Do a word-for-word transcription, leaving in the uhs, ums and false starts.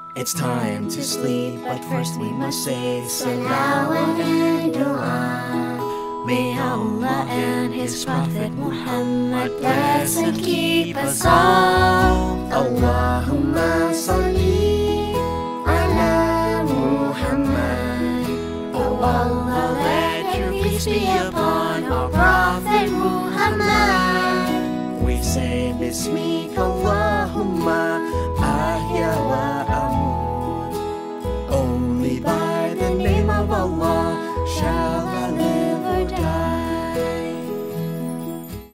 It's time to sleep, but first we must say salawat and dua. May Allah and His Prophet Muhammad bless and keep us all. Allahumma salli ala Muhammad. Oh Allah, let your peace be upon our Prophet Muhammad. We say Bismika Allahumma